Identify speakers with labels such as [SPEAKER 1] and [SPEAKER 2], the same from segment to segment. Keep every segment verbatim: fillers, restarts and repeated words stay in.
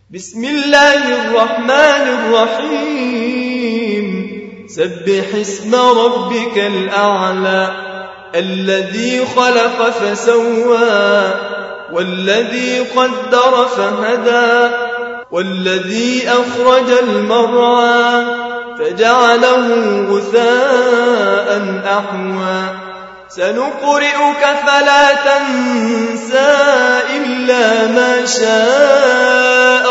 [SPEAKER 1] بسم الله الرحمن الرحيم سبح اسم ربك الأعلى الذي خلق فسوى والذي قدر فهدى والذي أخرج المرعى فجعله غثاء أحوى سنقرئك فلا تنسى إلا ما شاء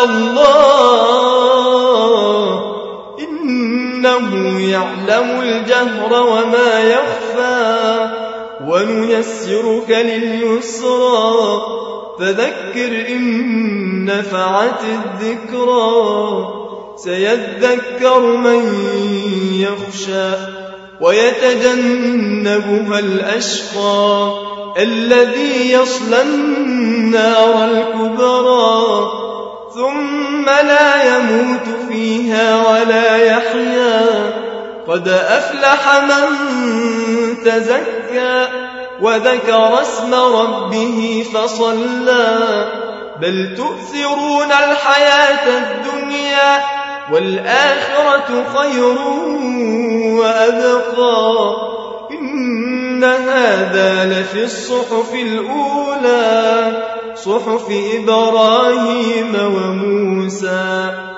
[SPEAKER 1] الله إنه يعلم الجهر وما يخفى ونيسرك لليسرى فذكر إن نفعت الذكرى سيذكر من يخشى ويتجنبها الأشقى الذي يصلى النار الكبرى ثم لا يموت فيها ولا يحيا قد أفلح من تزكى وذكر اسم ربه فصلى بل تؤثرون الحياة الدنيا والآخرة خير وأبقى إن هذا لفي الصحف الأولى صحف إبراهيم وموسى